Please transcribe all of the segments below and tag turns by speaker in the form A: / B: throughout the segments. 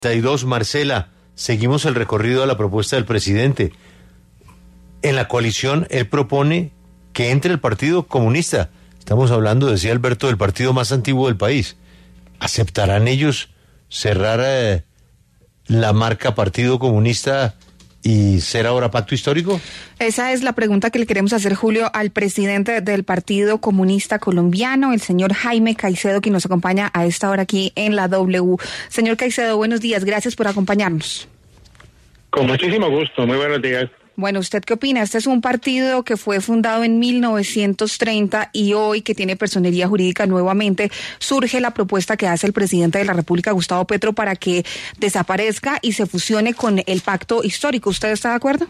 A: 32, Marcela, seguimos el recorrido a la propuesta del presidente. En la coalición, él propone que entre el Partido Comunista. Estamos hablando, decía Alberto, del partido más antiguo del país. ¿Aceptarán ellos cerrar la marca Partido Comunista y ser ahora pacto histórico?
B: Esa es la pregunta que le queremos hacer, Julio, al presidente del Partido Comunista Colombiano, el señor Jaime Caicedo, quien nos acompaña a esta hora aquí en la W. Señor Caicedo, buenos días, gracias por acompañarnos.
C: Con muchísimo gusto, muy buenos días.
B: Bueno, ¿usted qué opina? Este es un partido que fue fundado en 1930 y hoy, que tiene personería jurídica nuevamente, surge la propuesta que hace el presidente de la República, Gustavo Petro, para que desaparezca y se fusione con el pacto histórico. ¿Usted está de acuerdo?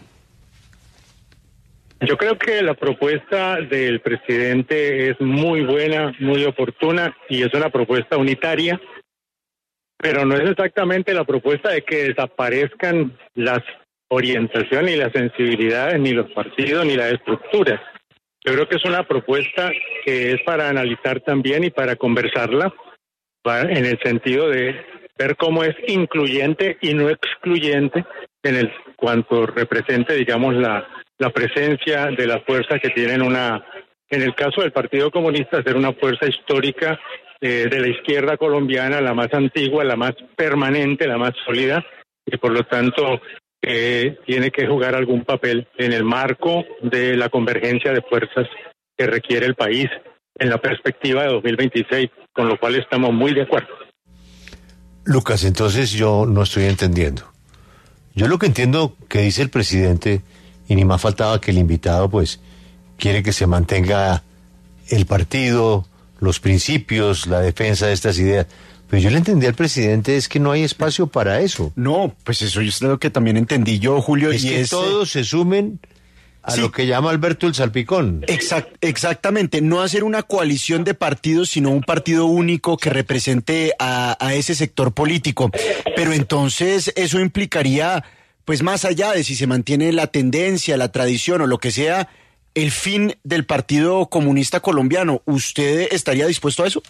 C: Yo creo que la propuesta del presidente es muy buena, muy oportuna y es una propuesta unitaria, pero no es exactamente la propuesta de que desaparezcan las orientaciones y las sensibilidades, ni los partidos, ni las estructuras. Yo creo que es una propuesta que es para analizar también y para conversarla, en el sentido de ver cómo es incluyente y no excluyente en el cuanto represente, digamos, la presencia de las fuerzas que tienen en el caso del Partido Comunista, ser una fuerza histórica de la izquierda colombiana, la más antigua, la más permanente, la más sólida, y por lo tanto tiene que jugar algún papel en el marco de la convergencia de fuerzas que requiere el país en la perspectiva de 2026, con lo cual estamos muy de acuerdo.
A: Lucas, entonces yo no estoy entendiendo. Yo lo que entiendo que dice el presidente, y ni más faltaba que el invitado, pues, quiere que se mantenga el partido, los principios, la defensa de estas ideas. Pero yo le entendí al presidente es que no hay espacio para eso.
D: No, pues eso es lo que también entendí yo, Julio.
A: Es que todos se sumen a lo que llama Alberto el salpicón.
D: Exactamente, no hacer una coalición de partidos, sino un partido único que represente a ese sector político. Pero entonces eso implicaría, pues más allá de si se mantiene la tendencia, la tradición o lo que sea, el fin del Partido Comunista Colombiano. ¿Usted estaría dispuesto a eso?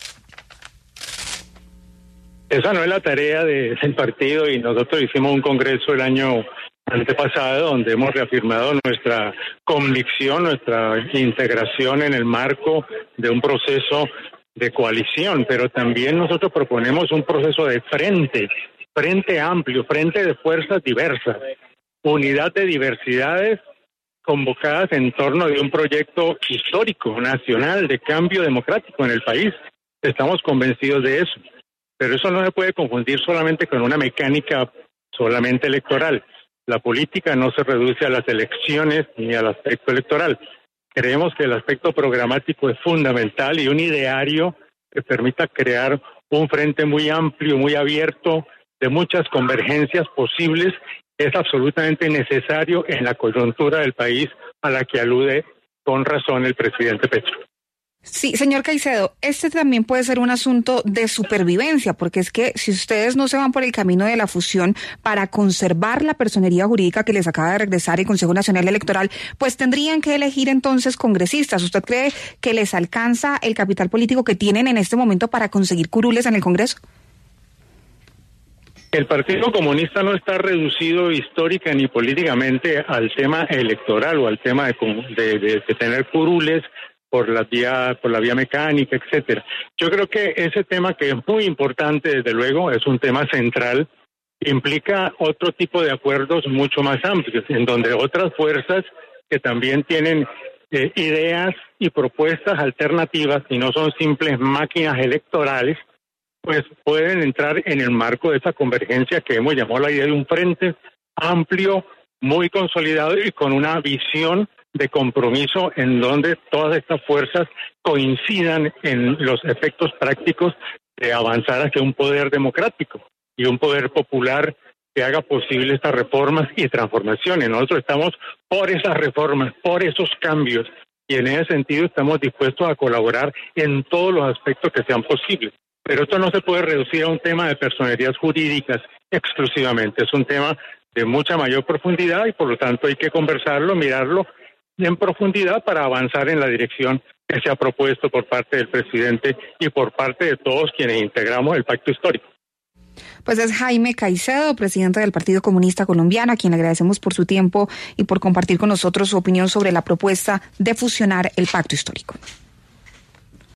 C: Esa no es la tarea del partido y nosotros hicimos un congreso el año antepasado donde hemos reafirmado nuestra convicción, nuestra integración en el marco de un proceso de coalición, pero también nosotros proponemos un proceso de frente amplio, frente de fuerzas diversas, unidad de diversidades convocadas en torno de un proyecto histórico, nacional, de cambio democrático en el país. Estamos convencidos de eso. Pero eso no se puede confundir solamente con una mecánica solamente electoral. La política no se reduce a las elecciones ni al aspecto electoral. Creemos que el aspecto programático es fundamental y un ideario que permita crear un frente muy amplio, muy abierto, de muchas convergencias posibles, es absolutamente necesario en la coyuntura del país a la que alude con razón el presidente Petro.
B: Sí, señor Caicedo, este también puede ser un asunto de supervivencia, porque es que si ustedes no se van por el camino de la fusión para conservar la personería jurídica que les acaba de regresar el Consejo Nacional Electoral, pues tendrían que elegir entonces congresistas. ¿Usted cree que les alcanza el capital político que tienen en este momento para conseguir curules en el Congreso?
C: El Partido Comunista no está reducido histórica ni políticamente al tema electoral o al tema de tener curules por la vía mecánica, etcétera. Yo creo que ese tema, que es muy importante, desde luego, es un tema central, implica otro tipo de acuerdos mucho más amplios, en donde otras fuerzas que también tienen ideas y propuestas alternativas y no son simples máquinas electorales, pues pueden entrar en el marco de esa convergencia que hemos llamado la idea de un frente amplio, muy consolidado y con una visión de compromiso en donde todas estas fuerzas coincidan en los efectos prácticos de avanzar hacia un poder democrático y un poder popular que haga posible estas reformas y transformaciones. Nosotros estamos por esas reformas, por esos cambios, y en ese sentido estamos dispuestos a colaborar en todos los aspectos que sean posibles. Pero esto no se puede reducir a un tema de personerías jurídicas exclusivamente, es un tema de mucha mayor profundidad y por lo tanto hay que conversarlo, mirarlo en profundidad para avanzar en la dirección que se ha propuesto por parte del presidente y por parte de todos quienes integramos el pacto histórico.
B: Pues es Jaime Caicedo, presidente del Partido Comunista Colombiano, a quien le agradecemos por su tiempo y por compartir con nosotros su opinión sobre la propuesta de fusionar el pacto histórico.